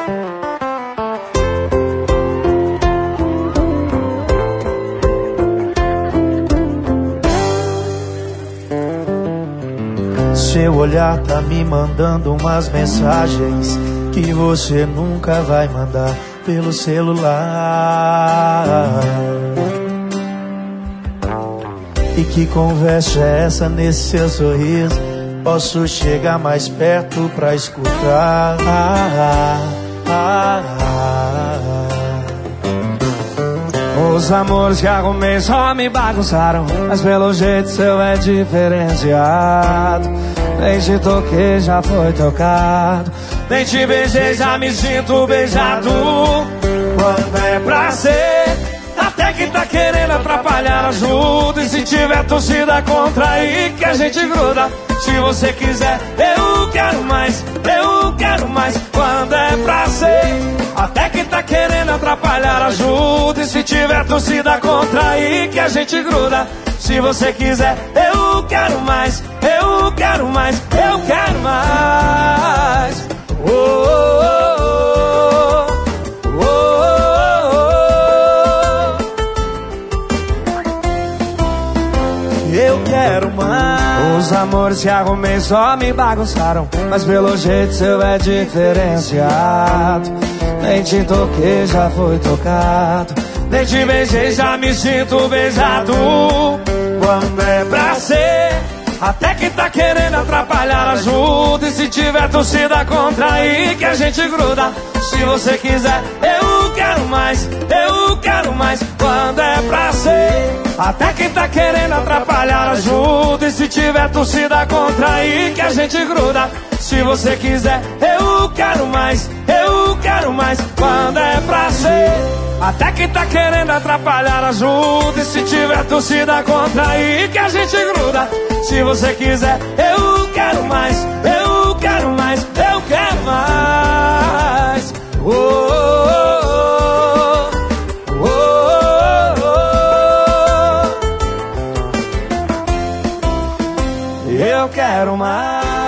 Seu olhar tá me mandando umas mensagens que você nunca vai mandar pelo celular. E que conversa é essa nesse seu sorriso? Posso chegar mais perto pra escutar? Os amores que arrumei só me bagunçaram, mas pelo jeito seu é diferenciado. Nem te toquei, já foi tocado. Nem te beijei, já me sinto beijado. Quando é pra ser, até que tá querendo atrapalhar, ajuda. E se tiver torcida contra aí, que a gente gruda. Se você quiser, eu quero mais, eu quero mais. Quando é pra ser, até que tá querendo atrapalhar, ajuda. E se tiver torcida contra aí, que a gente gruda. Se você quiser, eu quero mais, eu quero mais, eu quero mais. Oh, oh, oh, oh, oh. Eu quero mais. Os amores que arrumei só me bagunçaram, mas pelo jeito seu é diferenciado. Nem te toquei, já foi tocado. Nem te beijei, já me sinto beijado. Quando é pra ser, até que tá querendo atrapalhar, ajuda. E se tiver torcida contra aí, que a gente gruda. Se você quiser, eu quero mais, eu quero mais. Quando é pra ser, até que tá querendo atrapalhar, ajuda. E se tiver torcida contra aí, que a gente gruda. Se você quiser, eu quero mais, eu quero mais. Quando é pra ser, até que tá querendo atrapalhar, ajuda. E se tiver torcida contra aí, que a gente gruda. Se você quiser, eu quero mais, eu quero mais, eu quero mais. Oh, oh, oh, oh, oh. Eu quero mais.